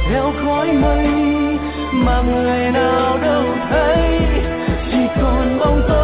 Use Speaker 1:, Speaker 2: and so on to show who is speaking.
Speaker 1: theo khói mây mà người nào đâu thấy, chỉ còn bóng tối.